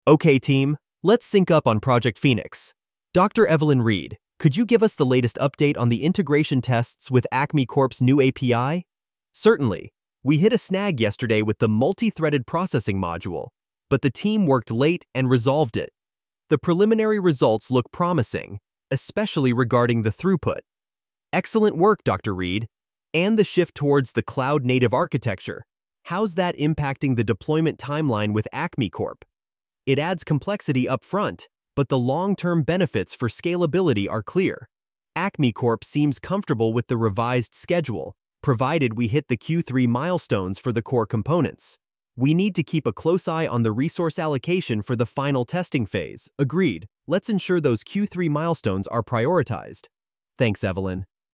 Okay, team, let's sync up on Project Phoenix. Dr. Evelyn Reed, could you give us the latest update on the integration tests with Acme Corp's new API? Certainly. We hit a snag yesterday with the multi-threaded processing module, but the team worked late and resolved it. The preliminary results look promising, especially regarding the throughput. Excellent work, Dr. Reed. And the shift towards the cloud-native architecture. How's that impacting the deployment timeline with Acme Corp? It adds complexity up front, but the long-term benefits for scalability are clear. Acme Corp seems comfortable with the revised schedule, provided we hit the Q3 milestones for the core components. We need to keep a close eye on the resource allocation for the final testing phase. Agreed. Let's ensure those Q3 milestones are prioritized. Thanks, Evelyn.